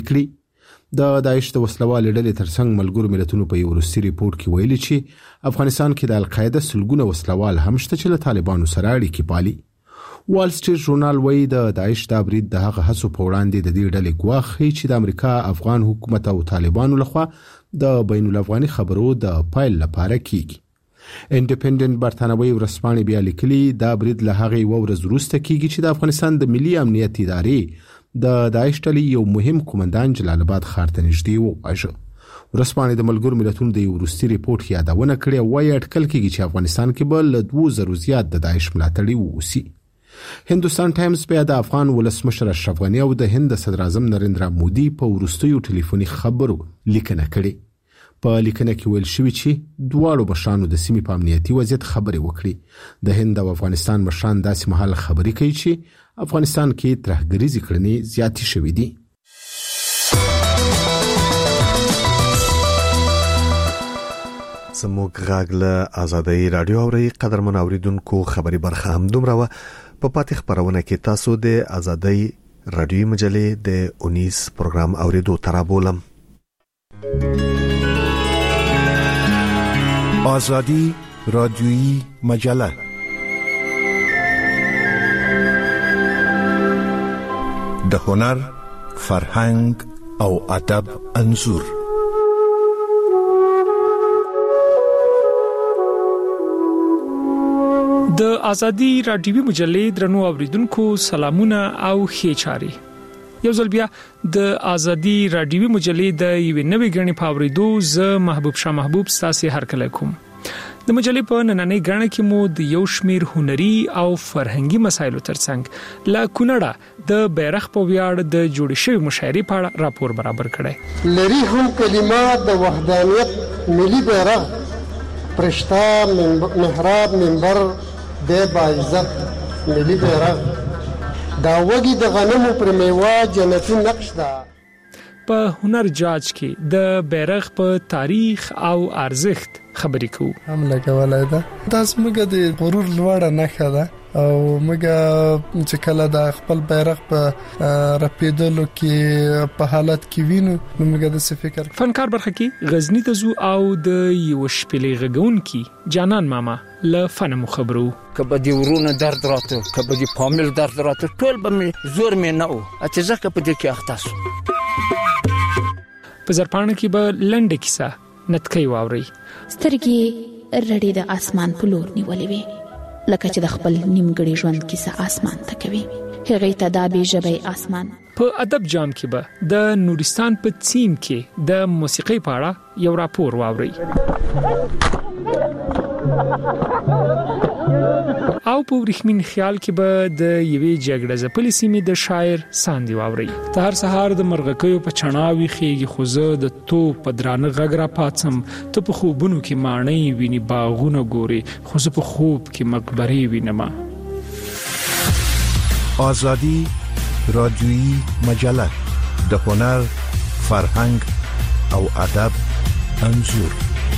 کړي. د داعش د وسلوالې ډلې ترڅنګ ملګرو ملتونو په یو وروستي ریپورت کې ویلي چې افغانستان کې د القاعده سلګونه وسلوال هم شته چې له طالبانو سره اړیکې پالي. وال سټریټ ژورنال وایي د داعش د برید د هغه هڅو په وړاندې د دې ډلې ګواښ ښیي چې د امریکا افغان حکومت او طالبانو لخوا د بین الافغاني خبرو د پایل لپاره کیږي. انډیپندنت برتانوي ورځپاڼې بیا لیکلي دا برید له هغې یوه ورځ وروسته کیږي چې د افغانستان د ملي امنیت ادارې د داعش ډلې یو مهم قومندان جلال آباد ښار ته نږدې وواژه. ورځپاڼې د ملګرو ملتونو د یو وروستي ریپورت یادونه کړې او وایي اټکل کیږي چې افغانستان کې به له 2000 زیات د داعش ملاتړي واوسي. هندوستان ټایمز بیا د افغان ولسمشر اشرف غني او د هند صدر اعظم نریندرا مودي په وروستیو ټلیفوني خبرو لیکنه کړې. په لیکنه کې ویل شوی چې دواړو مشرانو د سیمې په امنیتي وضعیت خبرې وکړي. د هند او افغانستان مشران داسې مهال خبرې کوي چې افغانستان کې ترهګریزې کړنې زیاتې شوې دي. زموږ غږ له آزادۍ رادیو اوري قدرمن اوریدونکو خبري برخه هم دومره و. په پاتې خبرونه کې تاسو د آزادۍ رادیو مجلې د 19 پروګرام اوریدو ترابولم. آزادی رادیویی مجله د هنر، فرهنګ او ادب انځور. د آزادی رادیویی مجلې درنو اوریدونکو سلامونه او ښه چاري. یو ځل بیا د آزادی رادیویی مجلې د یوې نوې غړنې په اوریدو ز محبوب شاه محبوب ستاسو هر کله کوم. د مجلې په نننۍ غړنه کې مو د یو شمیر هنري او فرهنګي مسایلو ترڅنګ لا کونړه د بیرغ په ویاړ د جوړ شوی مشاعرې په اړه راپور برابر کړی. لري هم کلمات د وحدانیت ملي بیرغ پرشتہ محراب منبر د باعزت ملي بیرغ دا وګي د غنمو پر میوه جنتی نقش ده. په هنر جاج کې د بیرغ په تاریخ او ارزښت خبرې کوو. هم لګولای ده دا زموږ د غرور لوړه نښه ده او موږ چې کله د خپل بیرغ په رپیدلو کې په حالت کې وینو نو موږ د فکر فنکار برخه کې غزنی ته زو او د یو شپلې غږون کې جانان ماما له فن خبرو. کبدي ورونه درد راته کبدي فامیل درد راته ټول به زور مې نه او چې ځکه په دې کې اختص په زرپانه کې به لنډه کیسه نتکي واوري. سترګې رډې د اسمان په لور نیولې وي لکه چې د خپل نیمګړي ژوند کیسه اسمان ته کوي. هغه ته د به ژبې اسمان. په ادب جام کې به د نورستان په چین کې د موسیقي په اړه یو راپور واوري. او په ورخمین خیال کې به د یوې جګړه ځپلې سیمې د شاعر ساندي واوري. ته هر سهار د مرغکیو په چڼاوي خېږي خو زه د تو په درانه غږ را پاتم. ته په خوبونو کې ماڼۍ ویني باغونه ګوري خو زه په خوب کې مقبرې وینم. آزادی رادیویی مجله د هنر، فرهنګ او ادب انځور.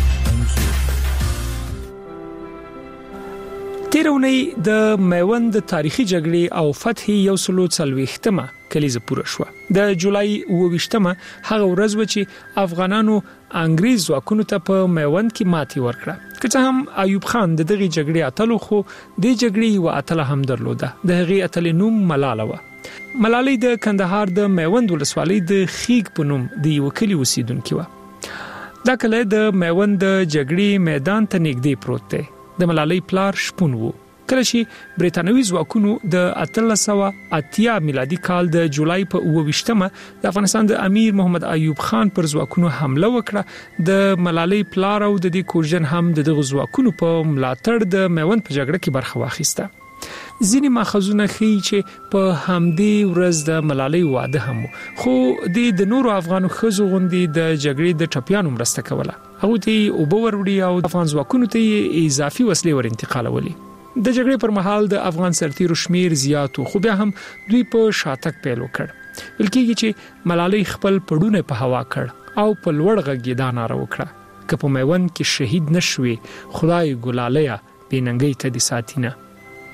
تیرونی د میوند د تاریخي جګړې او فتح یو سلو څلويختمه کلیزه پوره شو. د جولای 28مه هغه ورځ و چې افغانانو انګریز ځواکونو ته په میوند کې ماتې ورکړه. که هم ایوب خان د دغه جګړې اتلو خو د جګړې یو اتل هم درلوده. د هغه اتل نوم ملاله و. ملالۍ د کندهار د میوند ولسوالۍ د خیګ په نوم د یو کلی اوسیدونکې و. دا کله د میوند د جګړې میدان ته نږدې پروت دی. د ملالۍ پلار شپون وو. کله چې بریتانوي ځواکونو د 1880 میلادي کال د جولای په 28مه د افغانستان د امیر محمد ایوب خان پر ځواکونو حمله وکړه، د ملالۍ پلار او د دې کورجن هم د دغه ځواکونو په ملاتړ د میوند په جګړه کې برخه واخیسته. ځینې ماخذونه ښیي چې په همدې ورځ د ملالۍ واده هم خو د نورو افغانو ښځو غوندې د جګړې د ټپیانو مرسته کوله. هغوی ته اوبه وروړي او افغان ځواکونو ته اضافي وسلې ور انتقالولې. د جګړې پر مهال د افغان سرتیرو شمیر زیاتو خو بیا هم دوی په شاتګ پیل وکړ. ویل کېږي چې ملالۍ خپل پړونه په هوا کړ او په لوړ غږ دا ناره وکړه که په میوند کې شهید نشوي خدای ګلالیا بېننګۍ ته دې ساتینه.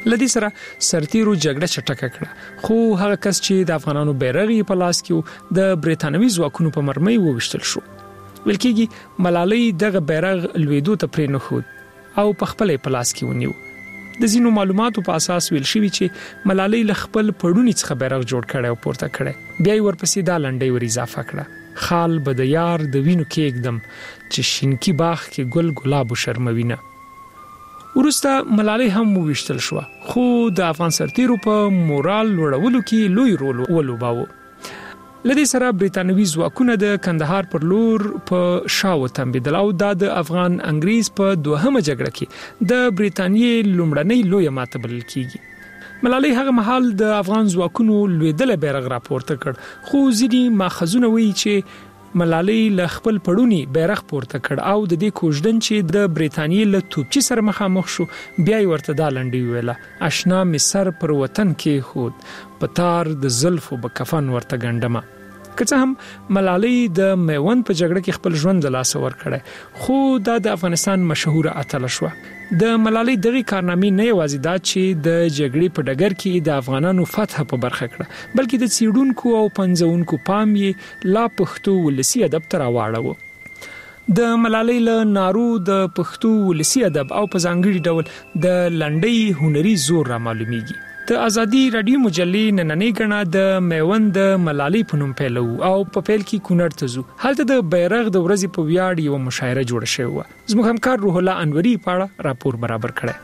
لدی سره سرتیرو جګړه چټکه کړه خو هغه کس چې د افغانانو بیرغ په لاس کې د بریتانوي ځواکونو په مرمۍ وویشتل شو ولکېږي ملالۍ دغه بیرغ لویدو ته پرې نه خود او په خپل په لاس کې ونیو د زینو معلوماتو په اساس ویل شوی چې ملالۍ ل خپل پړونی څخه بیرغ جوړ کړي او پورته کړي بیا ورپسې دا لنډۍ ور اضافه کړه خال به د یار د وینو کې اقدم چې شینکی باغ کې ګل ګلاب شرموینه ورسته ملالۍ هم وویشتل شو خو د افغان سرتیرو په مورال لوړولو کې لوی رول ولوباوه لدی سره بریتانوي ځواکونه د کندهار پر لور په شاو تنبیدل او د افغان انګریز په دوهمه جګړه کې د بریتانیې لومړنۍ لوی ماته بلل کیږي ملالۍ هغه مهال د افغان ځواکونو لویدل بیرغ راپورته کړ خو ځینی ماخذونه وایي چې ملالۍ ل خپل پړونی بیرغ پورته کړ او د دې کوژدن چې د بریتانیې له توپچی سره مخامخ شو بیا ورته دا لنډي ویله آشنا مصر پر وطن کې خود پتار د زلفو بکفن ورته ګندمه که څه هم ملالۍ د میوند په جګړه کې خپل ژوند د لاس ور کړی خو د افغانستان مشهور اتله شو د ملالۍ دغه کارنامې نه یوازې دا چې د جګړې په ډګر کې د افغانانو فتح په برخه کړه بلکې د څیړونکو او پنځونکو پام یې لا پښتو ولسی ادب تر واړو د ملالۍ له نارو د پښتو ولسی ادب او په ځانګړي ډول د لنډۍ هنري زور را معلومیږي د ازادي رادیو مجلې نننۍ غنا د میوند د ملالۍ په نوم پیلو او په پیل کې کونړ ته ځو هلته د بیرغ د ورځې په ویاړ یو مشاعره جوړه شوې و زموږ همکار روح الله انوري پاړه راپور برابر کړی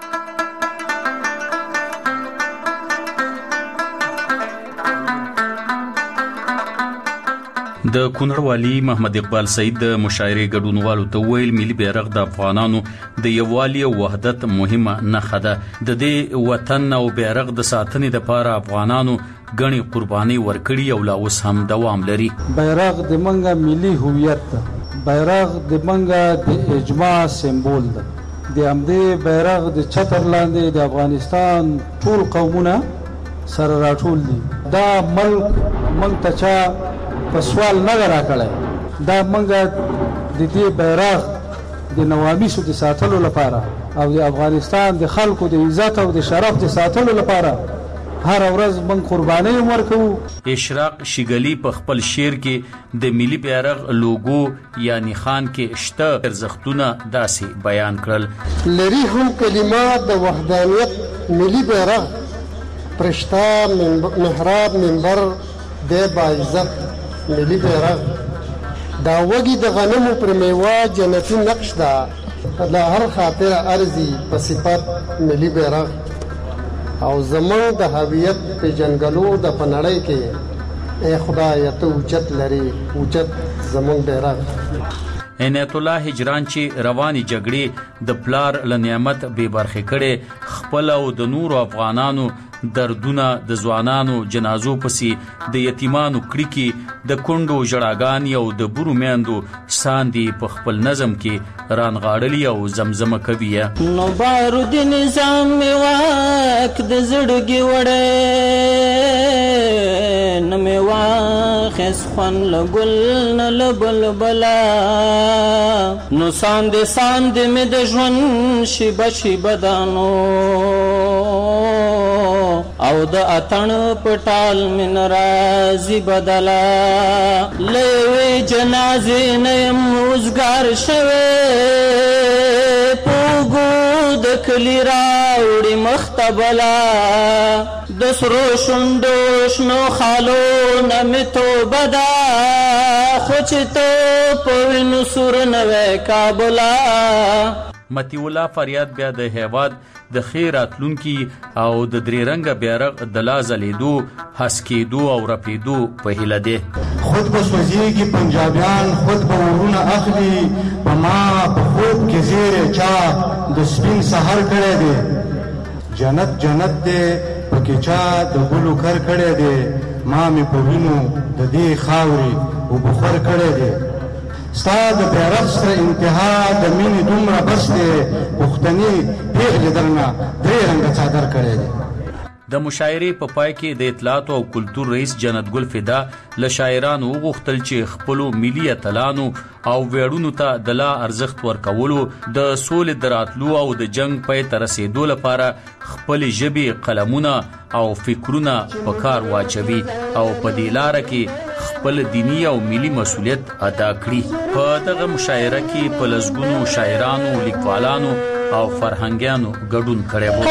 د کونړ والی محمد اقبال سید د مشاعرې ګډونوالو ته ویل ملي بیرغ د افغانانو د یووالي او وحدت مهمه نښه ده د دې وطن او بیرغ د ساتنې لپاره افغانانو غني قرباني ورکړي او لا اوس هم دوام لري بیرغ د منګه ملي هویت ده بیرغ د منګه د اجماع سمبول ده د امدې بیرغ د چتر لاندې د افغانستان ټول قومونه سره راټول دي دا ملک منګ ته په سوال نه راکړی دا منګه د دې بیرغ د نوامیسو د ساتلو لپاره او د افغانستان د خلکو د عزت او د شرف د ساتلو لپاره هر ورځ من قرباني ورکو اشراق شګلی په خپل شعر کې د ملي بیرغ لوګو یعنی خان کې شته ارزښتونه داسې بیان کړل لري هم کلمات د وحدانیت ملي بیرغ پرشتا محراب منبر د باعزت ملي بیرغ دا وګي د غنمو پر میوه جنتی نقش ده د هر خاطر ارزي په صفات ملي بیرغ او زمون د هویت په جنگلو د پنړۍ کې اے خدای ته اوچت لري اوچت زمون بیرغ عنایت الله هجران چې رواني جګړې د پلار ل نعمت به برخه کړي خپل او د نور افغانانو دردونه د ځوانانو جنازو پسې د یتیمانو کړي د کندو جړاګان او د برو میندو ساندي په خپل نظم کې رانغاړلی او زمزمه کوي نو بارود نظام واک د زړګي وړه نمې واخس خون لګل نه لبلبلا نو ساند مې د ژوند شي بدانو او د اتن پټال من رازي بدلا لوي جنازې نیم روزګار شوه پوګو د کلی راوړي مختبلا د سرو شوندو شنو خالو نمتو بدا خوچتو پوینو سور نوې کابلا متی الله فریاد بیا د هیواد د خیرات لونکي او د درې رنګ بیرغ د لازلیدو حسکیدو او رپیدو په هیله ده خود به سوځيږي پنجابیان خود به ورونه اخلي په ما په خوب کې زیر چا د سپین سحر کړي دي جنت دې پکې چا د ګلو کر کړي دي ما مې په وینو د دې خاوري او بخور کړي دي ستاد بیرغ سره انتها د مینې دومره بس دی پښتني پیغلې درنه درې رنګه څادر کړی دی د مشاعرې په پای کې د اطلاعات او کلتور رئیس جنت ګل فدا له شاعرانو وغوښتل چې خپل ملي اتلانو او ویاړونو ته د لا ارزښت ورکولو د سولې دراتلو او د جنگ پای ته رسیدو لپاره خپل ژبې قلمونه او فکرونه په کار واچوي او په دې لار کې خپل دینی او ملي مسؤلیت ادا کړي. په دغه مشاعره کې په لسګونو شاعرانو، لیکوالانو او فرهنګیانو ګډون کړی و.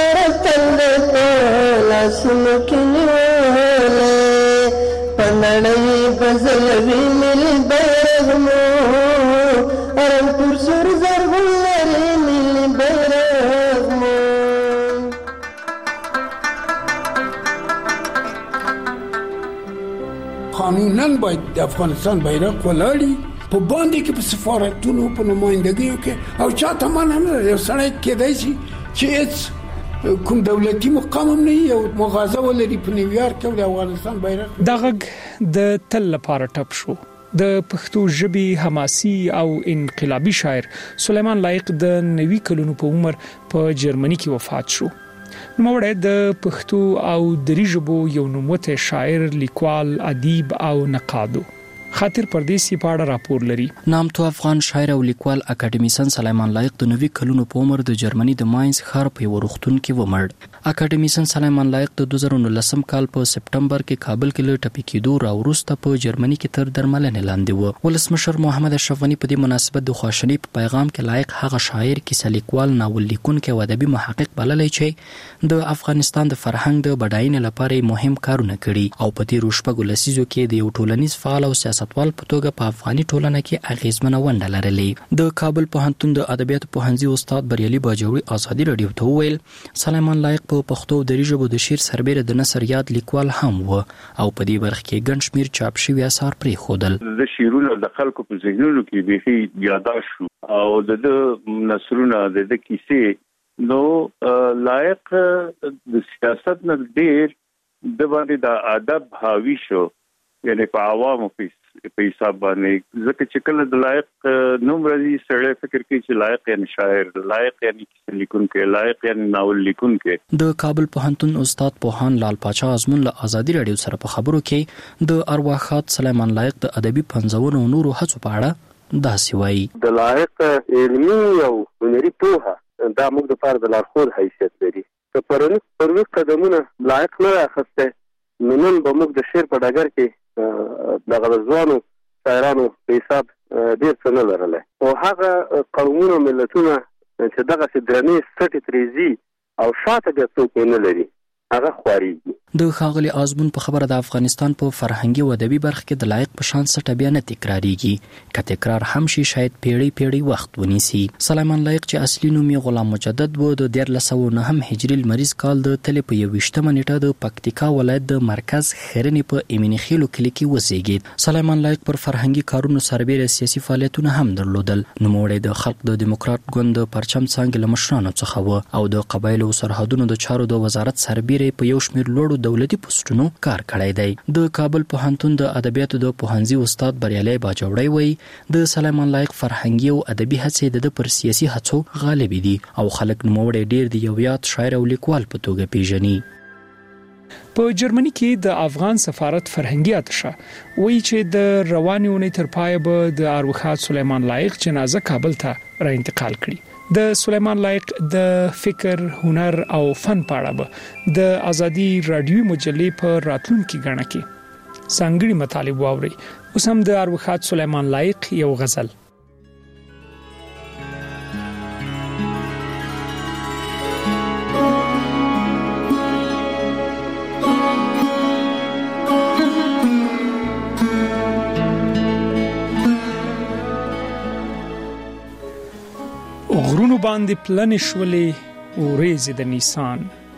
قانونا باید د افغانستان بیرغ ولاړی په باندې کې په سفارتونو په نمائندګیو کې او چاته مانه نه یو سړی کېدای شي چې هیڅ کوم دولتي مقام هم نه یو مغازه ولري په نیویارک کې د افغانستان بیرغ. دغه د تل لپاره ټپ شو. د پښتو ژبې حماسي او انقلابي شاعر سلیمان لایق د 90 کلونو په عمر په جرمني کې وفات شو. نوموړی د پښتو او دري ژبو یو نوموتی شاعر، لیکوال، ادیب او نقادو. خاطر پردیسی په اړه راپور لري. نامتو افغان شاعر او لیکوال اکاډمیسن سلیمان لایق د 90 کلونو په عمر د جرمني د ماینز ښار په یو روغتون کې ومړ. اکاډمیسن سلیمان لایق د 2019 کال په سپټمبر کې کابل کې له ټپي کېدو راوروسته په جرمني کې تر درملنې لاندې و. ولسمشر محمد اشرف غني په دې مناسبت د خوشحالۍ په پیغام کې لایق هغه شاعر، کیسه لیکوال، ناول لیکونکی او ادبي محقق بللی چې د افغانستان د فرهنګ د بډاینې لپاره مهم کارونه کړي او په تیرو شپږو لسیزو کې د یو ټولنیز فعال او سیاستوال په توګه په افغاني ټولنه کې اغیزمنه ونډه لرلې. د کابل پوهنتون د ادبیاتو پوهنځي استاد بریالي باجوړي ازادي رادیو ته وویل سلیمان لایق په پښتو او دري ژبو د شعر سربېره د نثر یاد لیکوال هم و او په دې برخه کې ګڼ شمېر چاپ شوي اثار پرېښودل. د شعرونو د خلکو په ذهنونو کې بیخي یاداشت شو او د نثرونه د کیسې نو لایق د سیاست نه ډېر د باندې د ادب حاوی شو، یعنی په عوامو په حساب باندې ځکه چې کله د لایق نوم راځي سړی فکر کوي چې لایق یعنی شاعر، لایق یعنی کیسه لیکونکی، لایق یعنی ناول لیکونکی. د کابل پوهنتون استاد پوهان لال پاچا ازمون له ازادي رادیو سره په خبرو کې د ارواښاد سلیمان لایق د ادبي پنځونو او نورو هڅو په اړه داسې وایي. د لایق علمي او هنري پوهه دا موږ لپاره د لارښود حیثیت لري. که پرونی قدمونه لایق نه راخسته نو نن به موږ د شعر په ډګر کې دغه ځوانو شاعرانو په حساب ډېر څه نه لرلی او هغه قومونه ملتونه چې دغسې درنې سټې ترېزي او شاته بیا څوک یې نه لري هغه خوارېږي. د ښاغلي ازمون په خبره د افغانستان په فرهنګي او ادبي برخه کې د لایق په شان سټه بیا نه تکراریږي، که تکرار هم شي شاید پیړۍ وخت ونیسي. سلیمان لایق چې اصلي نوم یې غلام مجدد و د 1309 هجري لمریز کال د تلې په 21 نیټه د پکتیکا ولایت د مرکز خیرنې په امینخیلو کلي کې وزیږید. سلیمان لایق پر فرهنګي کارونو سربېره سیاسي فعالیتونه هم درلودل. نوموړی د خلق د دیموکرات ګوند د پرچم څانګې له مشرانو څخه و او د قبایلو سرحدونو د چارو د وزارت سربېره په یو شمېر لوړو دولتي پوسټونو کار کړی دی. د کابل پوهنتون د ادبیاتو د پوهنځي استاد بریالي باجوړی وایي د سلیمان لایق فرهنګي او ادبي هڅې د پر سیاسي هڅو غالب دي او خلک نوموړی ډیر د یو یاد شاعر او لیکوال په توګه پیژني. په جرمني کې د افغان سفارت فرهنګي اتشه وایي چې د روانې اونۍ تر پایه به د ارواښاد سلیمان لایق جنازه کابل ته را انتقال کړي. د سلیمان لایق د فکر، هنر او فن په اړه به د ازادي رادیو مجلې په راتلونکي غاڼه کې څنګهړي مطالب واوري. اوس هم د ارواښاد سلیمان لایق یو غزل. غرونو باندې پلنې شولې ورېځې د نیسان،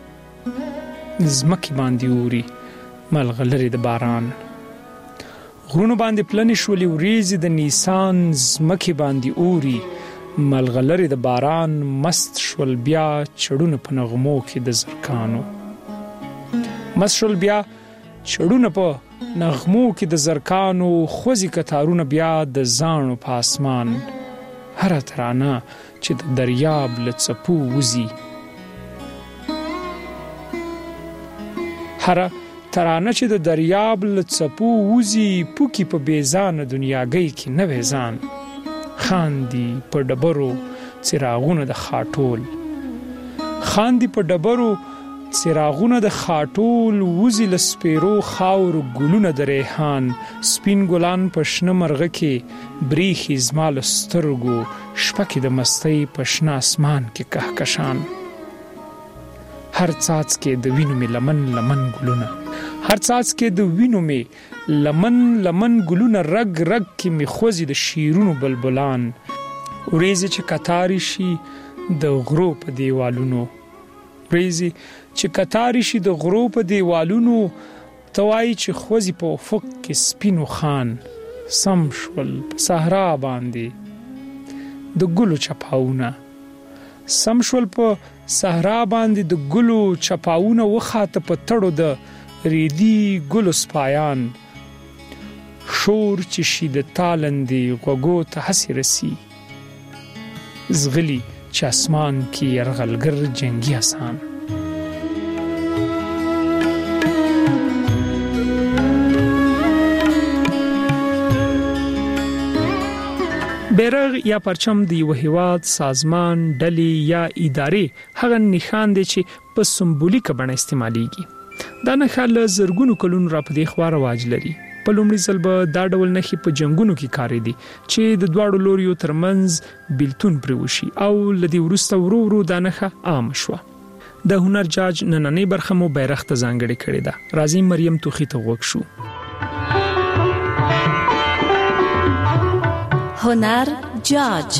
زمکې باندې اوري ملغلرې د باران. غرونو باندې پلنې شولې ورېځې د نیسان، زمکې باندې اوري ملغلرې د باران. مست شول بیا چړونه په نغمو کې د زرکانو، مست شول بیا چړونه په نغمو کې د زرکانو. خوځي کتارونه بیا د زانو په اسمان، هر ترانه چې د دریاب له څپو وزي. هر ترانه چې د دریاب لڅپو وزي پوکي په بیزان دنیاګي کې نه وېزان خاندي په ډبرو څراغونه د خاټول خاندي په ډبرو څراغونه د خاټول وزي لسپیرو خاور ګلونه د ریحان سپین ګلان په شنه مرغه کې بریخي زمال سترګو شپکه د مستی په شنه اسمان کې کهکشان هر څاڅ کې د وینو می لمن لمن ګلونه هر څاڅ کې د وینو می لمن لمن ګلونه رګ رګ کې می خوځي د شیرونو بلبلان ورېزي چې کتاري شي د غرو په دیوالونو ورېزي چې کتاري شي د غرو په دیوالونو توای چې خوځي په افق کې سپینو خان سم شول په صحرا باندې د ګلو چپاونه سم شول په صحرا باندې د ګلو چپاونه وخاته په تړو د ریدي ګلو سپایان شور چې شي د تالندې غوغو ته حسي رسی زغلی چې اسمان کې يرغلګر جنگي آسان بیرغ یا پرچم د یو هیواد سازمان ډلې یا ادارې هغه نښان دي چې په سمبولیک بڼه استعماليږي دا نه خل زرګونو کلونو را پدې خو رواج لري په لومړي ځل به دا ډول نښې په جنگونو کې کارې دي چې د دواړو لوریو ترمنځ بیلتون پروشي او لدی ورسته ورو دا نښه عام شو د هنر جاج نننې برخه مو بیرغ ته ځانګړې کړې ده راځي مریم توخی ته وګ شو هنر جاج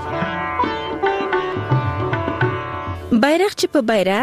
بیرغ چې په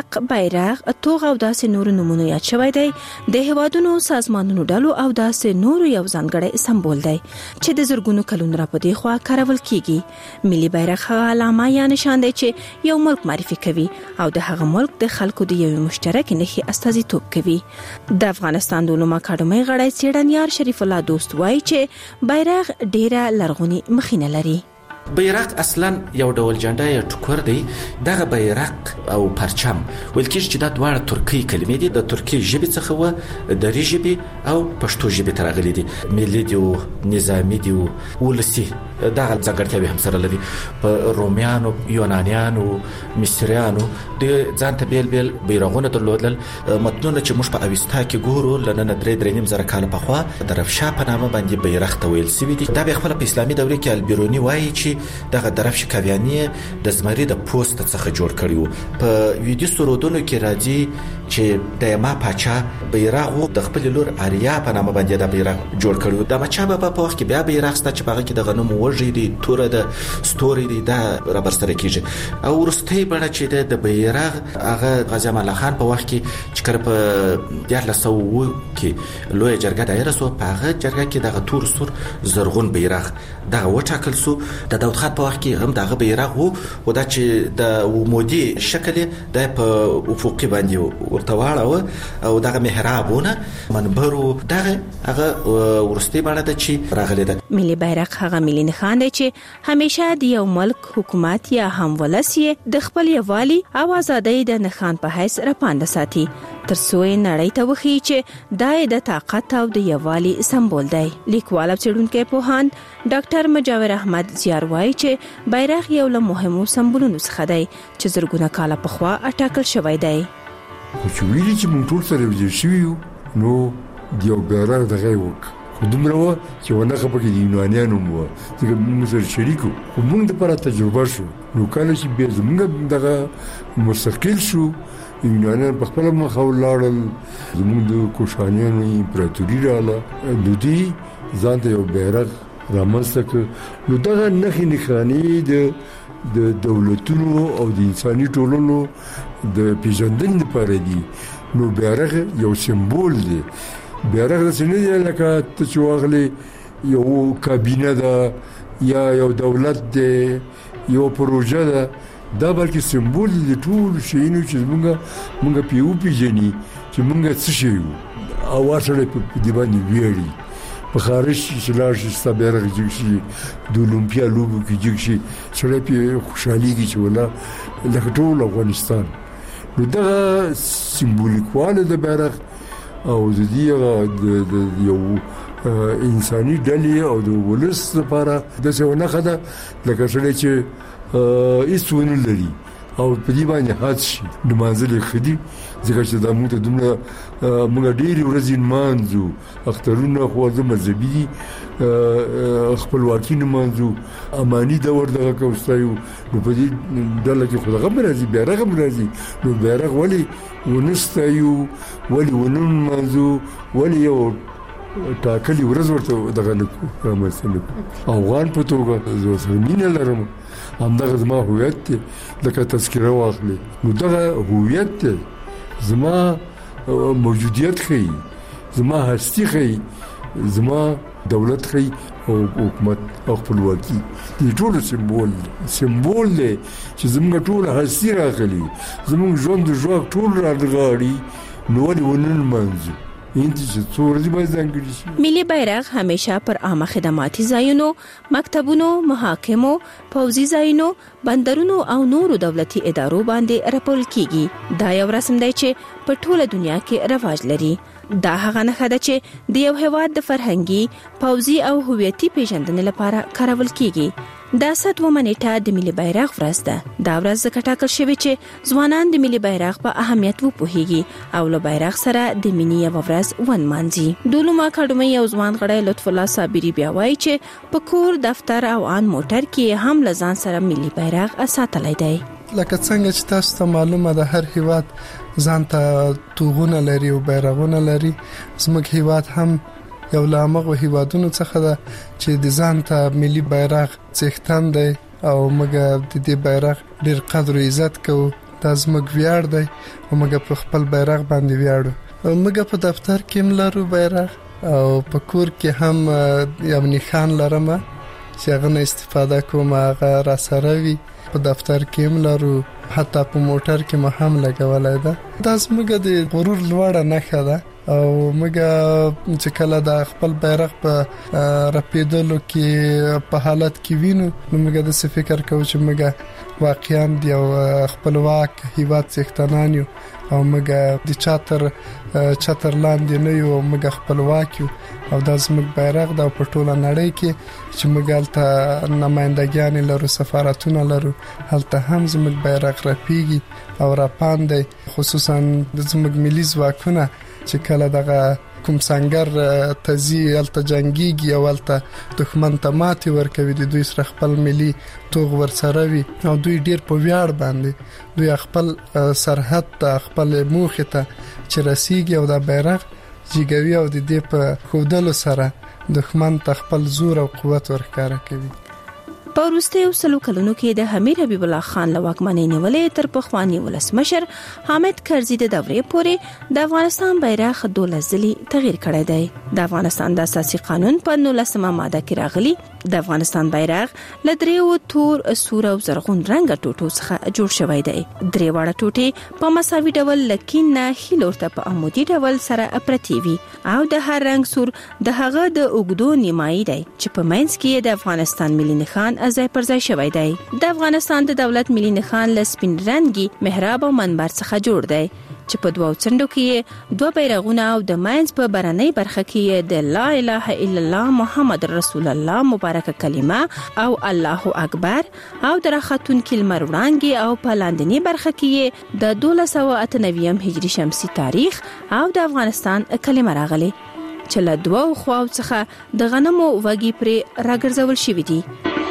بیرغ توغ او داسې نور نمونه یاد شوی دی د هوادونو سازمانونو ډلو او داسې نور یو ځانګړی سمبول دی چې د زرګونو کلونو را پدې خوا کارول کیږي ملي بیرغ هغه علامه یا نشان دی چې یو ملک معرفي کوي او د هغه ملک د خلکو د یو مشترک نښې استازیتوب کوي د افغانستان د علومو اکاډمۍ غړی څېړنیار شریف الله دوست وایي چې بیرغ ډیره لرغونی مخینه لري بیرغ اصلا یو ډول جنډه یا ټوکر دی دغه بیرغ او پرچم ول کېږي چې دا دواړه ترکی کلمې دي د ترکی ژبې څخه و د ری ژبې او پښتو ژبې ترغلي دي ملي دي او نظامی دي او ولسی دغه ځانګړتیاوې هم سره لري په رومیانو یونانیانو مصریانو د ځانته بیل بیل بیرغونه درلودل متنونه چې موږ په اوستا کې ګورو لنن 3.5 زره کال پخوا د رفشا په نامه باندې بیرغ ته ویل سوي دي دا به خپل په اسلامي دوره کې البیرونی وایي چې دغه درفش کاویانی د زمری د پوسټ څخه جوړ کړیو په ویډیو سرودونو کې راځي چې د ما پاچا بیرغ د خپل لور آریا په نامه باندې د بیرغ جوړ کړیو د مچا په وخت کې بیا بیرغ ست چې باغ کې د غنمو وږي دي تور د ستوري دي دا رابر سره کیږي او ورستۍ بڼه چې د بیرغ هغه غازی امان الله خان په وخت کې چې کړ په 1900 کې لوی جرګه دایره سو په هغه جرګه کې د تور سور زرغون بیرغ دغه وټاکل سو د داود خان په وخت کې هم دغه بیرغ وو دا چې د مودي شکل د په افقي باندې ورته واړه او دغه محرابونه منبرو دغه هغه ورستۍ باندې د چی راغلي ده ملي بیرغ هغه ملي نښان دی چې همیشه د یو ملک حکومت یا هم ولسی د خپل یوالي او ازادۍ د نښان په حیث راپاند ساتي ترڅو نړۍ ته وخی چې دای د طاقت او د یوالي سمبول دی لیکوال او څېړونکی پوهاند ډاکټر مجاور احمد زیار وایي چې بیرغ یو له مهمو سمبولونو څخه دی چې زرګونه کاله پخوا اټاکل شوی دی خو چې ویلي چې موږ ټول سره یو شوي نو د یو بیرغ دغه وک خو دومره وه چې ونه خپکې د یونانیانو مو وه ځکه موږ سره شریکو خو موږ دپاره تجربه شو نو کله چې بیا زموږ دغه مستقل شو یونانیان په خپله مخه ولاړل زموږ د کوشانیانو امپراتوري راغله نو دوی ځان ته یو بیرغ رامنځته کړ نو دغه نښې نښانې د دولتونو او د انساني ټولنو د پیژندنې لپاره دي نو بیرغ یو سمبول دی بیرغ داسې نه دی لکه ته چې واخلې یو کابینه ده یا یو دولت دی یو پروژه ده دا بلکې سمبول دی ټول شیانو چې موږ پې وپېژني چې موږ څه شی یو او هر سړی په دې باندې ویاړي په خارج چې لاړ شي ستا بیرغ جګ شي د اولمپیا لوبو کې جګ شي سړی پې خوشحالېږي چې والله لکه ټول افغانستان نو دغه سمبولیکوالی د بیرغ او د دې د یو انساني ډلې او د ولس لپاره د څه نه خده لکه سره چې ایستونه لري او په دې باندې حد شي د منځلې خدي ځکه چې د موږ ته دومره موږ ډېری ورځې مانځو اخترونه خو د مذهبي خپلواکي مانځو اماني دور دغه کوستایو نو په دې ډله کې خو دغه راځي بیرغ راځي نو بیرغ ولی ونستایو ولی ونن مانځو ولی یو ټاکلي ورځ ورته دغه مثلا افغان په توګه زه سمینه لرم همدغه زما هویت دی لکه تذکره واخلي نو دغه هویت دی زما موجودیت خي زما هستی خي زما دولت خي او حکومت او خپلواکي دي ټول سمبول دی چې زموږ ټول هستی راغلي زموږ ژوند ټول راغلي نو ولې ونن منځو ملي بیرغ همیشه پر عامه خدماتي ځایونو، مکتبونو، محاکمو، پوځي ځایونو، بندرونو او نورو دولتي ادارو باندې رپول کیږي. دا یو رسم دی چې په ټوله دنیا کې رواج لري. دا هغه نه خده چې د یو هیواد د فرهنګي، پوځي او هویتي پیژندنې لپاره کارول کیږي. دا 7 نیټه د ملي بیرغ ورځ ده. دا ورځ ځکه ټاکل شوې چې ځوانان د ملي بیرغ په اهمیت وپوهیږي او له بیرغ سره د مینې یو ورځ ونمانځي. دولوما اکاډمي یو ځوان غړی لطف الله صابری بیا وایي چې په کور، دفتر او آن موټر کې هم لزان سره ملي بیرغ ساتلی دی. لکه څنګه چې تاسو ته معلومه ده هر هیواد ځان ته توغونه لري او بیرغونه لري. زموږ هیواد هم یو لامغه هیوادونو څخه ده چې د ځان ته ملي بیرغ څښتن دی او موږ د دې بیرغ ډیر قدر او عزت کوو. دا زموږ ویاړ دی او موږ په خپل بیرغ باندې ویاړو. موږ په دفتر کې ملرو بیرغ او په کور کې هم یو نښان لرم چې هغه نه استفاده کوم، هغه را سره وي. په دفتر کې ملرو، حتی په موټر کې ما هم لګولای ده. دا زموږ د غرور لوړه نښه ده او موږ چې کله د خپل بیرغ په رپیدلو کې په حالت کې وینو نو موږ د فکر کوو چې موږ واقعا د خپلواک هیواد څښتنان یو او موږ د چاتر لاندې نه یو، موږ خپلواک یو او دا زموږ بیرغ د په ټوله نړۍ کې چې موږ هلته نمائندګان لرو، سفارتونه لرو، هلته هم زموږ بیرغ رپیږي او راپاندې. خصوصا د زموږ ملي ځواکونه چې کله دغه کوم څنګه تزي الته جنگيږي او الته دښمن ته ماتي ورکوي، د دوی سره خپل ملي توغ ورسره وي او دوی ډیر په ویاړ باندې دوی خپل سرحد ته، خپل موخه ته چې رسیږي او دا بیرغ جګوي او د دې په خودلو سره دښمن ته خپل زور او قوت ورکاره کوي. په وروستیو سلو کلونو کې د امیر حبیب الله خان له واکمنۍ نیولې تر پخوانی ولسمشر حامد کرزي د دورې پورې د افغانستان بیرغ 12 ځلې تغییر کړی دی. د افغانستان د اساسي قانون په 19مه ماده کې راغلي د افغانستان بیرغ له دریو تور، سور او زرغون رنګ ټوټو څخه جوړ شوی دی. درې واړه ټوټې په مساوي ډول لکین نه هیلور ته په عمودي ډول سره پرتې وي او د هر رنګ سور د هغه د اوګدو نیمایي دی چې په منځ کې د افغانستان ملي نښان ځای پر ځای شوی دی. د افغانستان د دولت ملي نښان له سپین رنګي محراب او منبر څخه جوړ دی چې په دوو څنډو کې 2 بیرغونه او د منځ په برنۍ برخه کې د لا اله الا الله محمد رسول الله مبارکه کلمه او الله اکبر او درختون کلمه وړاندې او په لاندنی برخه کې د 1298 هجری شمسي تاریخ او د افغانستان کلمه راغلي چې له دوو خواو څخه د غنمو وږي پر راګرځول شوی دي.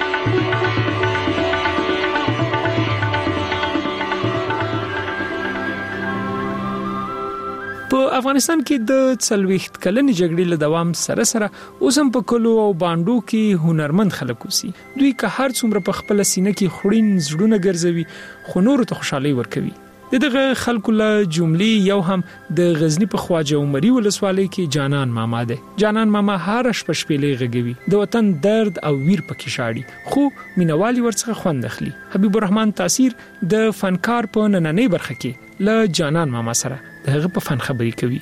په افغانستان کې د 40 کلنې جګړې له دوام سره اوسم په کلو او باندو کې هنرمند خلک اوسي. دوی که هر څومره په خپل سینه کې خورین زړونه ګرځوي خو نور ته خوشحالي ورکوي. دغه خلکو له جملې یو هم د غزنی په خواجه عمري ولسوالۍ کې جانان ماما ده. جانان ماما هر شپه شپېلې غږوي، د وطن درد او ویر پکې شاړي، خو مینوالي ورڅخه خوند اخلي. حبیب الرحمن تاثیر د فنکار په نننۍ برخه کې له جانان ماما سره دغه په فن خبرې کوي.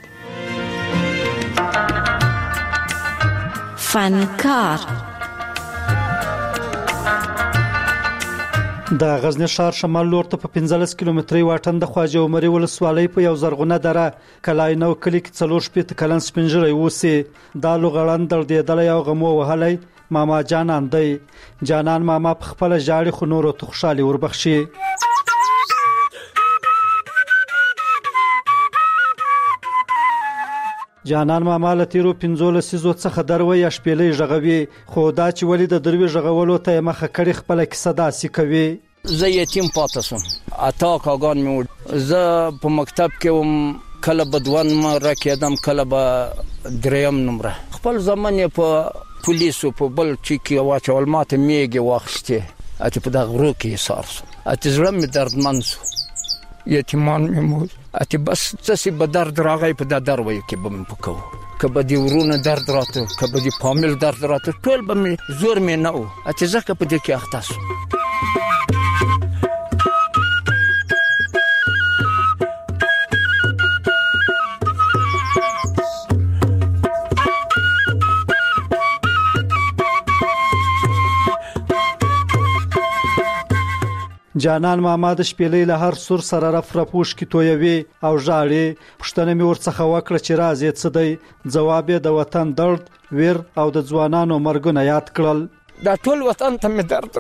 فنکار د غزنی ښار شمال لور ته په 15 کیلومتري واټن د خواجه عمري ولسوالۍ په یو زرغونه دره کلای نو کلی کې 4 کلن سپنجري وسی دا لوغړن دردېدل یو غمو وهلی ماما جانان دی جانان ماما په خپل جاړي خو نور ته خوشالي وربخشي جانان ماما له تیرو 15 سيزو څخه دروي شپېلې ژغوي خو دا چې ولې د دروي ژغولو ته مخه کړي خپل کیسه داسې کوي زه یتیم پاتې شوم اتا کاغان مې زه په مکتب کې کله بدوان مره کېدم کله به دریم نمره خپل زمان په پولیسو په بل چې کې واچول ماته میګي واخشته اته په دغه ورو کې سارس اته زړه مې دردمن شو یتیمان مې مو اته بس څه به درد راغی په د دروي کې به مې پکاو کبه دی ورونه درد راته کبه دی فامیل درد راته ټول به مې زور مې نه او اته ځکه په دې کې اخته شو جانان ماما د شپېلې له هر سور سره رفرپوش کې تویوي او ژاړي پښتنه مې ورڅخه وکړه چې راز یې څه دی جواب یې د وطن درد ویر او د ځوانانو مرګونه یاد کړل دا ټول وطن ته مې درد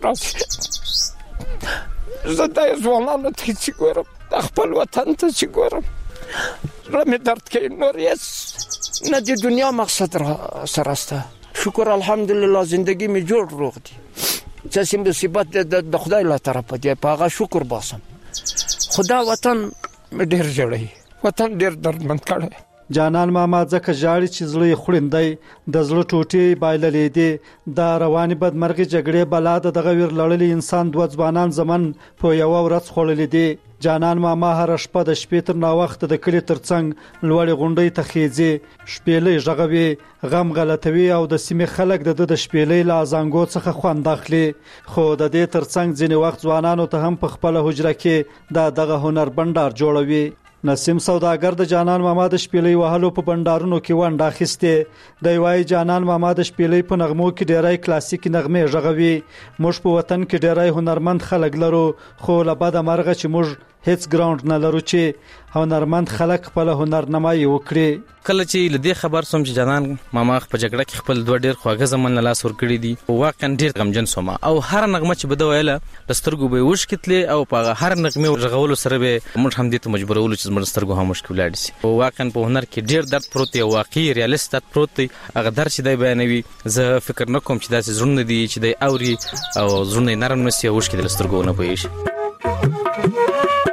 راځي زه د ځوانانو ته چې ګورم د خپل وطن ته چې ګورم زړه مې درد کوي نور یې نه د دنیا مقصد را سره سته شکر الحمدلله زندگی مې جوړ روغ دی چې مصیبت د خدای له طرفه دی په هغه شکر باسم خدا وطن ډیر جوړي وطن ډیر دردمن کړي جانان ماما ځکه ژاړي چې زړه خړندای د زړه ټوټي بایللې دي د رواني بدمرغي جګړې بلاد دغه ویر لړلې انسان دوه ځوانان زمن په یو ورځ خړلې دي جانان ماما هر شپه د شپې تر نا وخت د کلی ترڅنګ لوړې غونډې ته خېځي شپېلې ژغوي غم غلطوي او د سیمې خلک د شپېلې لا زنګو څخه خوند اخلي خو د دې ترڅنګ ځینې وخت ځوانانو ته هم په خپل حجره کې دغه هنر بندر جوړوي نسیم سوداګر د جانان ماما د شپېلې وهلو په بندرونو کې ونډه اخیسته د وای جانان ماما د شپېلې په نغمو کې ډېرای کلاسیک نغمه ژغوي موږ په وطن کې ډېرای هنرمند خلک لرو خو له بده مرغه چې موږ هیڅ ګراوند نه لرو چې هنرمند خلک خپل هنرنمایي وکړي کله چې لدی خبر سوم چې جانان ماما په جګړه کې خپل دوه ډېر خواږه زمن لاس ور کړی دي واقعا ډېر غمجن سوم او هر نغمه چې بده ویله لسترګو به وښکتلې او په هر نغمه ژغولو سره به موږ هم دې ته مجبورول چې زموږ سترګو هم مشکل لاړ شي واقعا په هنر کې ډېر درد پروت دی واقعي ریالیست پروت دی هغه در چې دی بیانوي زه فکر نه کوم چې داسې زړونه دي چې دی اوري او زړونه نرم نشي او وښکتل لسترګو نه پېښ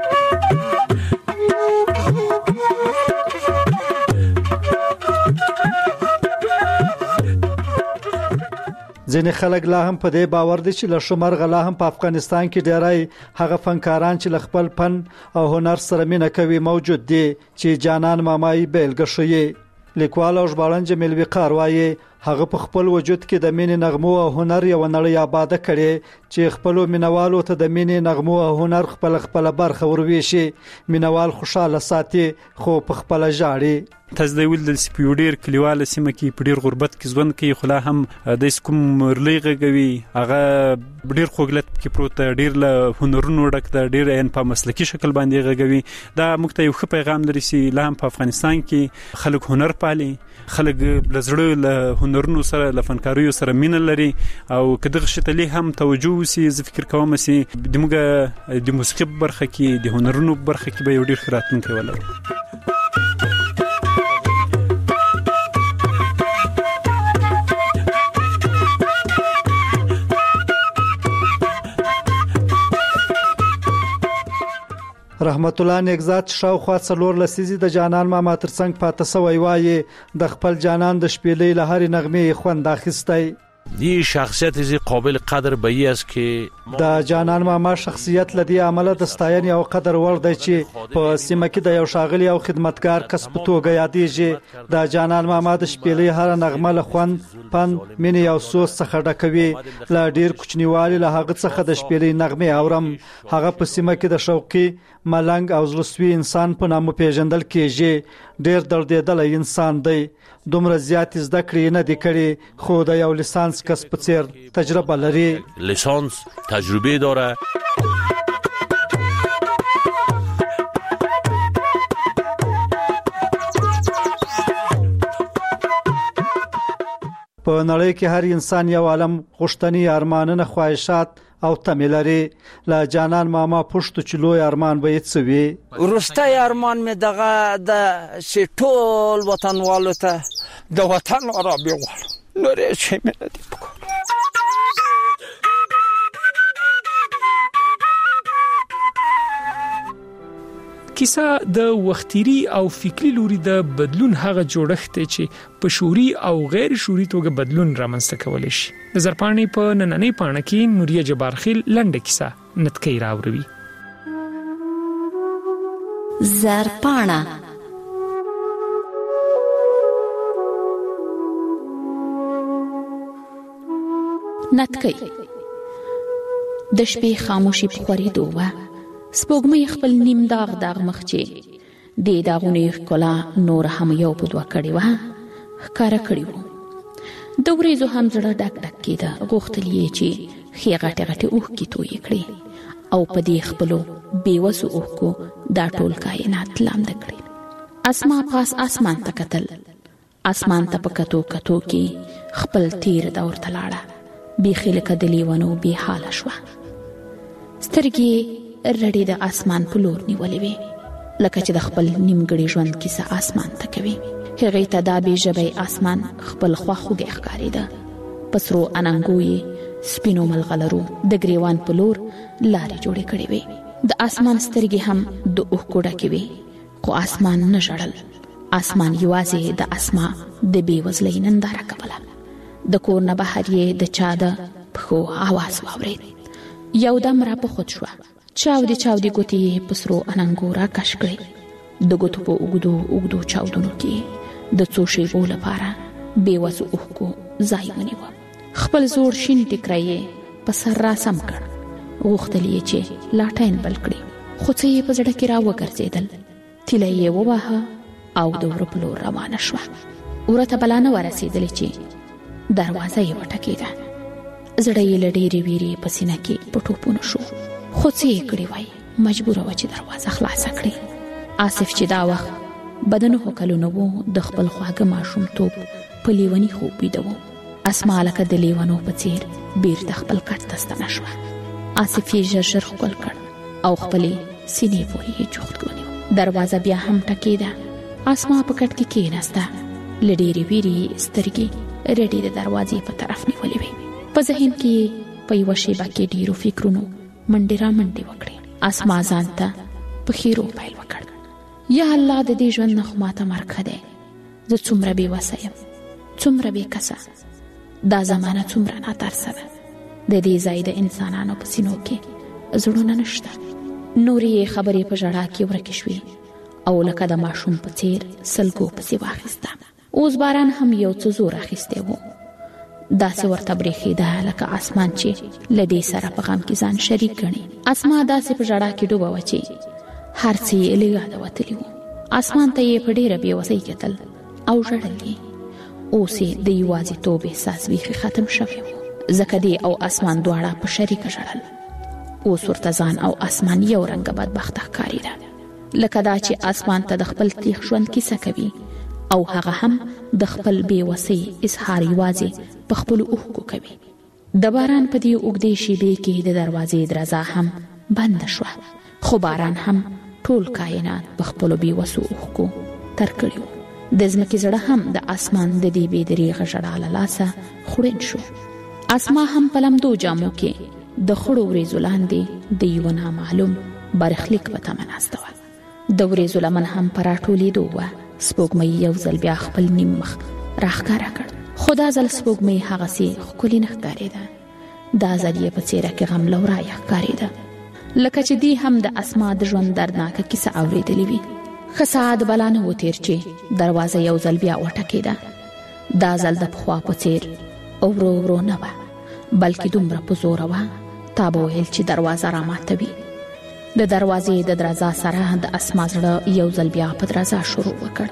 ځینې خلک لا هم په دې باور دي چې له شمر غلا هم په افغانستان کې ډېرای هغه فنکاران چې ل خپل فن او هنر سره مینه کوي موجود دي چې جانان مامای بیلګه شوی لیکوال او ژباړن جمیل وقار وایي هغه په خپل وجود کې د مینې نغمو او هنر یو نړۍ آباد کړي چې خپل مینوالو ته د مینې نغمو او هنر خپل برخه ورويشي مینوال خوشاله ساتي خو په خپل ژاړي تاسو د ویل د سپیوډیر کلیواله سیمه کې په ډیر غربت کې ژوند کوي خو لا هم د کوم مرلېغه کوي هغه ډیر خوګلت کې پروت ډیر له هنرونو ډک د ډیر ان په مسلکی شکل باندې غوي دا موږ ته یو ښه پیغام لري چې لا هم په افغانستان کې خلک هنر پالي خلک لزړه له هنرونو سره له فنکاریو سره مینه لري او کدغه شتلې هم توجه وسی ز فکر کوم چې د موږ د موسیقي برخه کې د هنرونو برخه کې به یو ډیر خراتونکو ولرو رحمت الله نگزات شاوخوا څلور لسیزې د جانان ماما ترڅنګ پاتې سوی وایي د خپل جانان د شپېلې له هر نغمه خوند اخیستی دی شخصیت زی قابل قدر به ای است که د جانان ماما شخصیت لدی عمل د ستاینې او قدر ور دی چې په سیمه کې د یو شاغلی او خدمتګار کس په توګه یادېږي د جانان ماما د شپېلې هر نغمه له خوند پن مینې او سوس څخه ډکوي لا ډیر کوچنیوالي له هغه څخه د شپېلې نغمه اورم هغه په سیمه کې د شوقي ملنګ او زلسوي انسان په نامه پیژندل کېږي ډیر دردېدل انسان دی دومره زیات زده کړې نه دی کړې خو د یو لیسانس کس په څیر تجربه لري لیسانس تجربه داره په نړۍ کې هر انسان یو عالم غوښتنې، ارمانونه، خواهشات او تمې لري. لا جانان ماما پښتو چې لوی ارمان به یې څه وي؟ وروستی ارمان مې دغه د چې ټول وطنوالو ته د وطن آرامي غواړم، نور هېڅ شی مې نه دي پکار. کیسه د وختيري او فکری لوري د بدلون هغه جوړښت دی چې په شعوري او غیر شعوري توګه بدلون رامنځته کولای شي. د زرپاڼې په نننۍ پاڼه کې نوریه جبارخیل لنډه کیسه نتکۍ راوړي. زرپاڼه نتکۍ. د شپې خاموشي په خورېدو وه. سپوږمۍ خپل نیم داغ مخ چې د داغونې ښکلا نور هم یو په دوه کړې وه ښکاره کړې وو. د وریځو هم زړه ډک کېده. غوښتل یې چې ښې غټې اوښکې تویې کړي او په دې خپلو بېوسو اوښکو دا ټول کائنات لامده کړي. اسما پاس اسمان ته کتل. اسمان ته په کتو کې خپل تیر دور ته لاړه. بیخي لکه د لیونو بې حاله شوه. سترګې رډې د اسمان په لور نیولې وې، لکه چې د خپل نیمګړي ژوند کیسه اسمان ته کوي. هغې ته دا بې ژبی اسمان خپل خواخوږی ښکارېده. په سرو اننګو یې سپینو ملغلرو د ګریوان په لور لارې جوړې کړې وې. د اسمان سترګې هم د اوښکو ډکې وې، خو اسمان نه ژړل. اسمان یوازې د اسما د بېوزلۍ ننداره کوله. د کور نه بهر یې د چا د پښو آواز واورېد. یو دم را په خود شوه. چاودې ګوتې یې په سرو اننګو را کش کړې. د ګوتو په اوږدو چاودونو کې د څو شیبو لپاره بېوسو اوښکو ځای ونیوه. خپل زوړ شین ټیکری یې په سر را سم کړ. غوښتل یې چې لاټین بل کړي، خو څه یې په زړه کې را وګرځېدل. تیله یې وواهه او د وره په لور روانه شوه. وره ته بلا نه ورسېدلې چې دروازه یې وټکېده. زړه یې له ډېرې ویرې په سینه کې په ټوپونو شو، خو څه یې کړي وای، مجبوره وه چې دروازه خلاصه کړي. آصف چې دا وخت بدنو کلونه وو، د خپل خواږه ماشومتوب په لیوني خوب ویده وو. اسما لکه د لیونو په څېر بیرته خپل کټ ته ستنه شوه. آصف یې ژر ښکل کړ او خپلې سینې پورې یې جوخت ونیو. دروازه بیا هم ټکېده. اسما په کټ کې کېناسته. له ډېرې ویرې سترګې رډې د دروازې په طرف نیولې وې. په ذهن کې په یوه شیبه کې ډېرو فکرونو منډې را منډې وکړې. اسما ځان ته په خیرو پیل وکړ. یا الله، د دې ژوند نه خو ماته مرګ ښه دی. زه څومره بې وسه یم، څومره بې کسه. دا زمانه څومره ناترسه ده. د دې ځای د انسانانو په سینو کې زړونه نشته. نورې خبرې په ژړا کې ورکې شوې او لکه د ماشوم په څېر سلګو پسې واخیسته. اوس باران هم یو څه زور اخیستی و. داسې ورته برېښېده لکه اسمان چې له دې سره په غم کې ځان شریک ګڼي. اسما داسې په ژړا کې ډوبه وه چې هر څه یې له یاده وتلي وو. اسمان ته یې په ډېره بېوسۍ کتل او ژړل یې. اوس یې د یوازیتوب احساس بیخي ختم شوی و، ځکه دی او اسمان دواړه په شریکه ژړل. اوس ورته ځان او اسمان یو رنګه بدبخته ښکارېده، لکه دا چې اسمان ته د خپل تیغ ژوند کیسه کوي او هغه هم د خپل بېوسۍ اظهار یوازې په خپلو اوښکو کوي. د باران په دې اوږدې شېبې کې د دروازې درزا هم بنده شوه، خو باران هم ټول کائنات په خپلو بېوسو اوښکو تر کړي وو. د ځمکې زړه هم د اسمان د دې بې دریغه ژړا له لاسه خوړین شو. اسما هم په لمدو جامو کې د خړو وریځو لاندې د یوه نامعلوم برخلیک په تمه ناسته وه. د وریځو لمن هم په راټولېدو وه. سپوږمۍ یو ځل بیا خپل نیم مخ راښکاره کړ، خو دا ځل سپوږمۍ هغسې ښکلې نه ښکارېده. دا ځل یې په څېره کې غم لورایه ښکارېده، لکه چې دی هم د اسما د ژوند دردناکه کیسه اورېدلې وي. ښه ساعت بلا نه و تېر چې دروازه یو ځل بیا وټکېده. دا ځل د پخوا په څېر ورو نه وه، بلکې دومره په زوره وه تا به ویل چې دروازه راماتوي. د دروازې د درزا سره د اسما زړه یو ځل بیا په درزا شروع وکړ.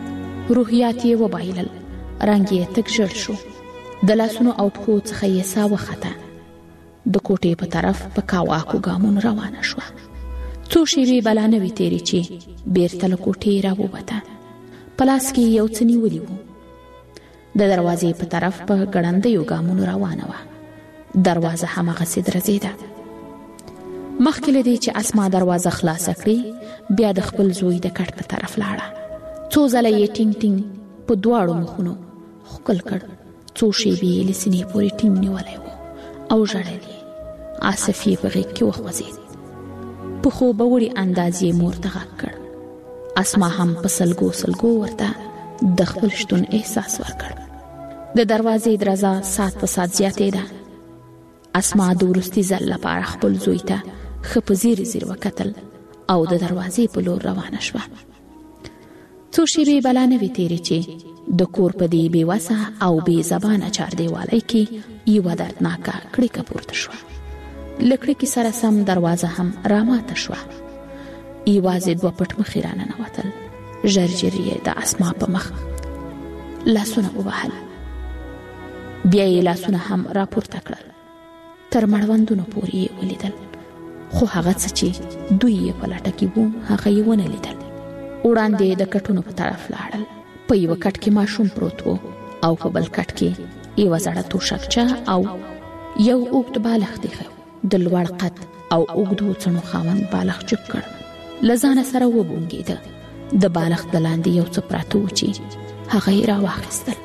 روحیات یې وبایلل، رنګ یې تک ژړ شو. د لاسونو او پښو څخه یې ساه وخته. د کوټې په طرف په کاواکو ګامونو روانه شوه. څو شېبې بلا نه وې تېرې چې بېرته له کوټې راووته. په لاس کې یو څه نیولي و. د دروازې په طرف په ګړندیو ګامونو روانه وه. دروازه هماغسې درزېده. مخکې له دې چې اسما دروازه خلاصه کړي بیا د خپل زوی د کټ په طرف لاړه. څو ځله یې ټینګ ټینګ په دواړو مخونو ښکل کړ. څو شېبې یې له سینې پورې ټینګ نیولی و او ژړل یې. آصف یې په غېږ کې وخوځېد. په خوبه وړي انداز یې مور ته غږ کړ. اسما هم په سلګو سلګو ورته د خپل شتون احساس ورکړ. د دروازې درزا ساعت په ساعت زیاتېده. اسما د وروستي ځل لپاره خپل زوی ته ښه په ځیر ځیر وکتل او د دروازې په لور روانه شوه. څو شېبې بلا نه وې تېرې چې د کور په دې بېوسه او بې زبانه چاردیوالۍ کې یوه دردناکه کړکه پورته شوه. له کړکې سره سم دروازه هم راماته شوه. یوازې دوه پټ مخې راننوتل. ژر ژر یې د اسما په مخ لاسونه ووهل. بیا یې لاسونه هم راپورته کړل. تر مړوندونو پورې یې ولیدل. خو هغه څه چې دوی یې په لټه کې وو هغه یې ونه لیدل. وړاندې د کټونو په طرف لاړل. په یوه کټ کې ماشوم پروت و او په بل کټ کې یوه زړه توشکچه او یو اوږد بالښت ایښی و. د لوړ قد او اوږدو څڼو خاوند بالښت جګ کړ. له ځانه سره وبونګېده. د بالښت د لاندې یو څه پراته و چې هغه یې راواخیستل.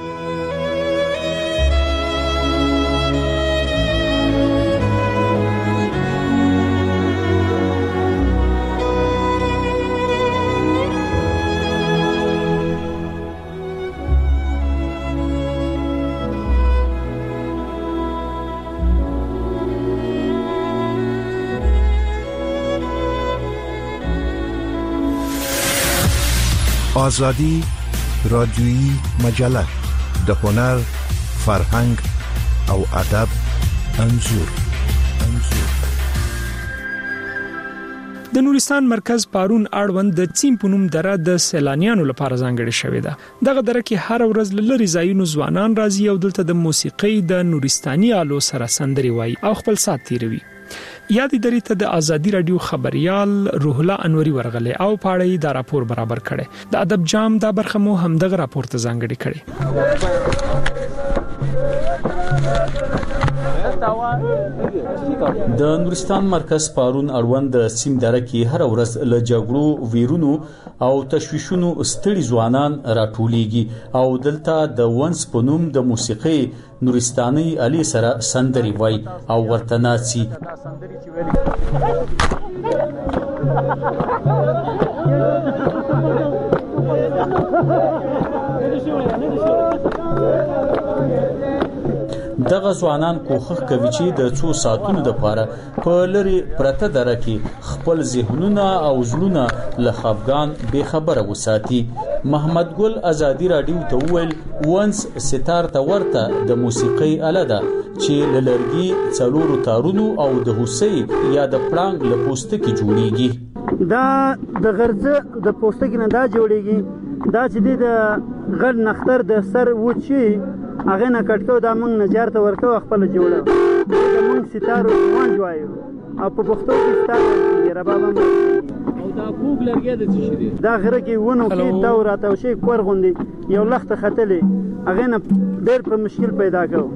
آزادی رادیویی مجله د هنر، فرهنګ او ادب انځور. د نورستان مرکز پارون اړوند د چیم پونوم دره د سیلانیانو لپاره ځانګړې شوې ده. دغه دره کې هر ورځ لری ځایونو ځوانان راځي او دلته د موسیقۍ د نورستاني آلو سره سندري وایي او خپل سات تیروي. یادې درې ته د ازادي رادیو خبريال روح الله انوري ورغله او پاړې دا راپور برابر کړي. د ادب جام دا برخه مو هم دغه راپور ته ځانګړې کړي. د نورستان مرکز پارون اړوند د سیم دره کې هر ورځ له جګړو، ویرونو او تشویشونو ستړي ځوانان راټولېږي او دلته د ونس په نوم د موسیقۍ نورستاني آلې سره سندري وایي او ورته ناڅي. دغه ځوانان کوښښ کوي چې د څو ساعتونو لپاره په لری پرته دره کې خپل ذهنونه او زړونه له خفګان بې خبره وساتي. محمد ګل ازادي رادیو ته وویل ونس ستار ته ورته د موسیقۍ آله ده چې له لرګي، څلورو تارونو او د هوسۍ یا د پړانګ له پوستکي جوړیږي. دا د غرزه د پوستکي نه دا جوړیږي. دا چې د غړ نختر د سر وچی هغه نه کټکو دا موږ نجار ته ورکو خپل جوړه. دا موږ ستارو وان جوایو او په پښتو کې ستاره ربابم او دا کوګ لرګي د څه شي دا غره کې ونه کې دا راته شي کور غوندي یو لخت خطلې هغه نه ډېر په مشکل پیدا کړو.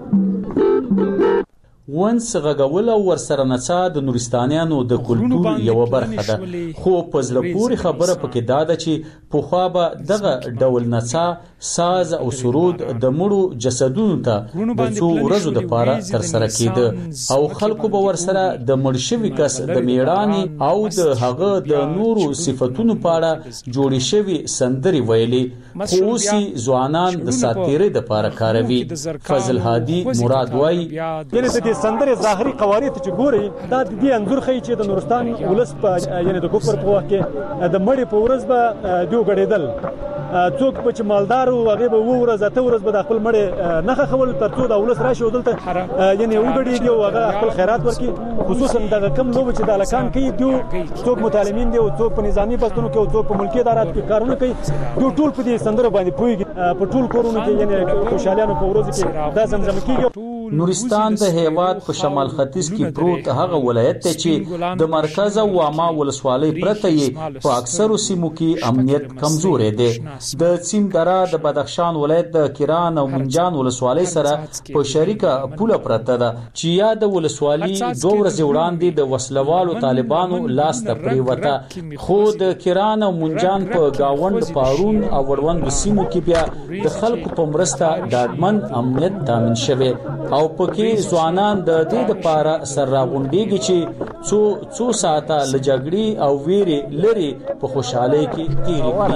ونس غږول او ورسره نڅا د نورستانیانو د کلتور یو برخه ده. خو په زړه پورې خبره پکې دا ده چې په خوا به دغه ډول نڅا، ساز او سرود د مړو جسدونو ته د څو ورځو لپاره تر سره کېده او خلکو به ورسره د مړ شوي کس د میړانې او د هغه د نورو صفاتونو په اړه جوړې شوي سندري ویلي. خو اوس ځوانان د ساتیرې لپاره کاروي. فضل هادي مراد وایي سندرې ظاهري قوارې ته چې ګوري دا د دې انځور ښیي چې د نورستان ولس په یعنی د کوپر په وخت کې د مړي په ورځ به دیو غړېدل. څوک په چې مالدار او هغه به ورځ ته ورځ به د خپل مړي نخښه خول ترڅو د ولس راشي دلته یعنی وګړي او هغه خپل خیرات ورکړي. خصوصا د کم لوب چې د الکان کوي دیو څوک متعلمین دی او څوک په نظامی بستونو کې او څوک په ملکی ادارات کې کارونه کوي. دیو ټول په دې سندره باندې پويږي. په ټول کورونو کې یعنی خوشالانو په ورځ کې دا زمزمه کیږي. نورستان د هیواد په شمال ختیځ کې پروت هغه ولایت ته چې د مرکز او واما ولسوالۍ پرته یې په اکثرو سیمو کې امنیت کمزورې دی. د سیم دره د بدخشان ولایت د کران او منجان ولسوالۍ سره په شریکه پوله پرته ده چې یا د ولسوالۍ 2 ورځې وړاندې د وسلوالو طالبانو لاس ته پریوته، خو د کران او منجان په گاوند پارون او وړوند سیمو کې بیا د خلکو په مرسته ډاډمن امنیت تامین شوی او پکې ځوانان د دې لپاره سر راغونډيږي چې څو ساعته له جګړې او ویرې لري په خوشحالۍ کې تیرې کړي.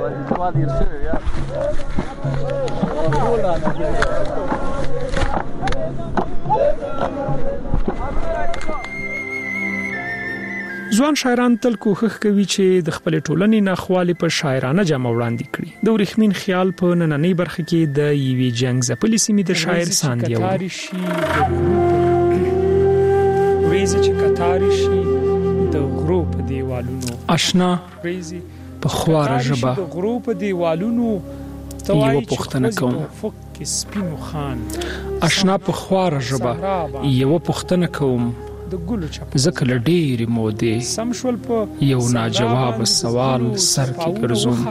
ځوان شاعران تل کوښښ کوي چې د خپل ټولنې ناخوالې په شاعرانه جامه وړاندې کړي. د ورېښمین خیال په نننۍ برخه کې د یوې جنگ ځپلې سیمې د شاعر ساندیا ورېځې چې کتاري شي د غرو په دیوالونو آشنا په خواره ژبه د غرو په دیوالونو یو پوښتنه کوم آشنا په خواره ژبه یو پوښتنه کوم زکه لډېری مودې سم شول په یو ناجواب سوال سر کې ګرځوم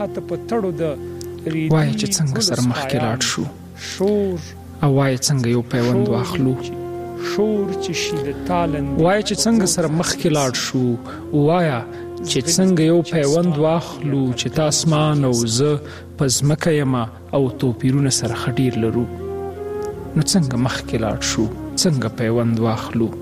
وای چې څنګه سر مخکې لاړ شو شور او وای څنګه یو پیوند واخلو شور چې شي د تالند وای چې څنګه سر مخکې لاړ شو وای چې څنګه یو پیوند واخلو چې تاسمان او زه پزمکه یما او توپیرونه سره خډیر لرو نو څنګه مخکې لاړ شو څنګه پیوند واخلو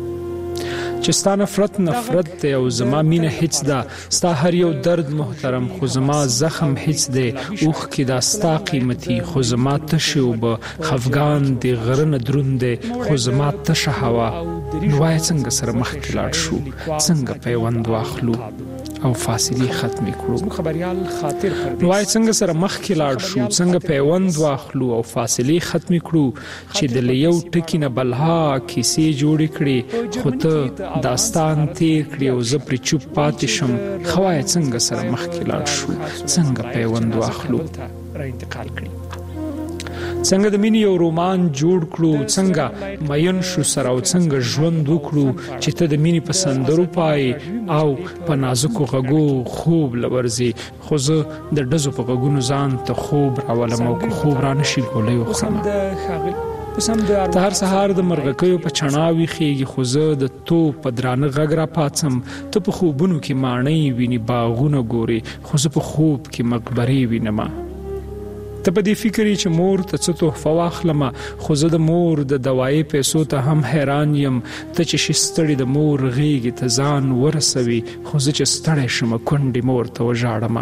چې ستا نفرت دی او زما مینه هیڅ ده ستا هر یو درد محترم خو زما زخم هیڅ دی اوخ کې دا ستا قیمتي خو زما تشه اوبه خفګان دی غرنه دروند دی خو زما تشه هوا نو وای څنګه سره مخکې لاړ شو څنګه پیوند واخلو او فاصله ختم کړو خبريال خاطر نو وای څنګه سره مخکې لاړ شو څنګه پیوند واخلو او فاصله ختم کړو چې د یو ټکی نه بلها کیسې جوړ کړي خو ته داستان تیر کړی او زه پر چوپ پاتې شم خوای څنګه سره مخکې لاړ شو څنګه پیوند واخلو را انتقال کړي څنګه د مینې یو رومان جوړ کړو څنګه مین شو سره او څنګه ژوند وکړو چې ته د مینې په سندرو پای او په نازکو غږو خوب لورځي خو زه د ډزو په غږونو ځان ته خوب راولم او خوب را نشي کولای وخم ته هر سهار د مرغکیو په چڼاوي خېږي خو زه د تو په درانه غږ را پاتم ته په خوبونو کې ماڼۍ ویني باغونه ګوري خو زه په خوب کې مقبرې وینم ته په دې فکر چې مور ته څه تحفه واخلم خو زه د مور د دوایي پیسو ته هم حیران یم ته چې شستړی د مور غېږې ته ځان ورسوي خو زه چې ستړی شم کونډې مور ته وژاړم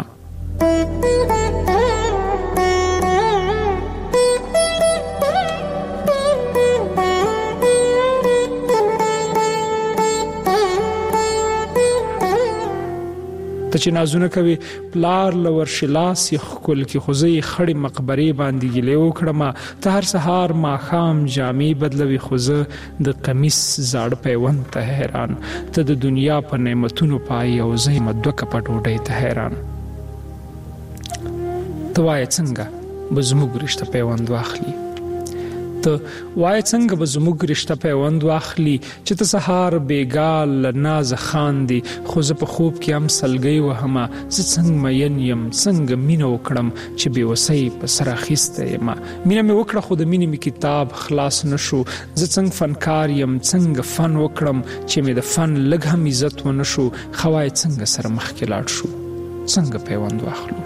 ته چې نازونه کوي پلار لور شلاس خپل کې خوځي خړې مقبرې باندې ګلې وکړم ته هر سهار ماښام جامې بدلوي خو زه د قمیص زاړه پیوند ته حیران ته د دنیا په نعمتونو پای او زه یم دوه کپه ډوډۍ ته حیران ته وایې څنګه به زموږ رشته پیوند واخلي ته وای څنګه به زموږ رشته پیوند واخلي چې ته سهار بیګال ناز خاندي خو زه په خوب کې هم سلګي وهمه زه څنګه مین یم څنګه مینه وکړم چې بې وسۍ په سر اخیسته یم مینه مې وکړه خو د مینې مې کتاب خلاص نشو زه څنګه فنکار یم څنګه فن وکړم چې مې د فن لږ هم عزت ونه شو خوای څنګه سره مخکې لاړ شو څنګه پیوند واخلو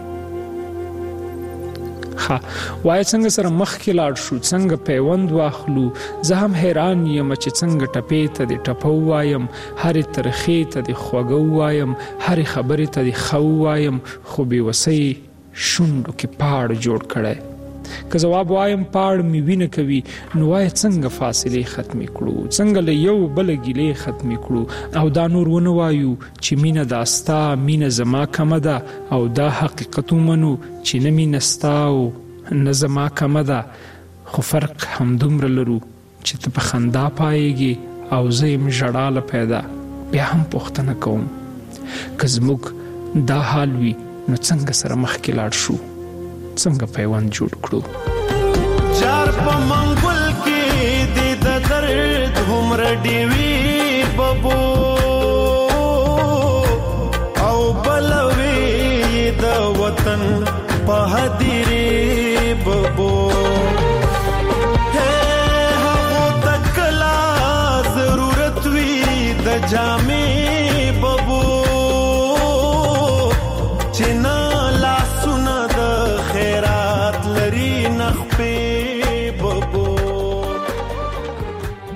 وای څنګه سره مخکې لاړ شو څنګه پیوند واخلو زه هم حیران یم چې څنګه ټپې ته د ټپو وایم هرې ترخې ته د خوږو وایم هرې خبرې ته د خو وایم خو بې وسۍ شونډو کې پاړ جوړ کړی که جواب وایم پاړ مې وینه کوي نو وای څنګه فاصله ختم کړو څنګه له یو بل ګیلې ختم کړو او دا نور ونه وایو چې مینه داستا مینه زما کمه ده او دا حقیقت ومنو چې نه مینه ستا او نه زما کمه ده خو فرق همدومره لرو چې ته په خندا پایږي او زه یم ژړاله پیدا بیا هم پوښتنه کوم که زموږ دا حال وي نو څنګه سره مخکې لاړ شو څنګه پیوند جوړ کړو چار په منګل کې دومره دیوی ببو او بلوی د وطن په هدیری ببو هغه تکلا ضرورت وی د جامې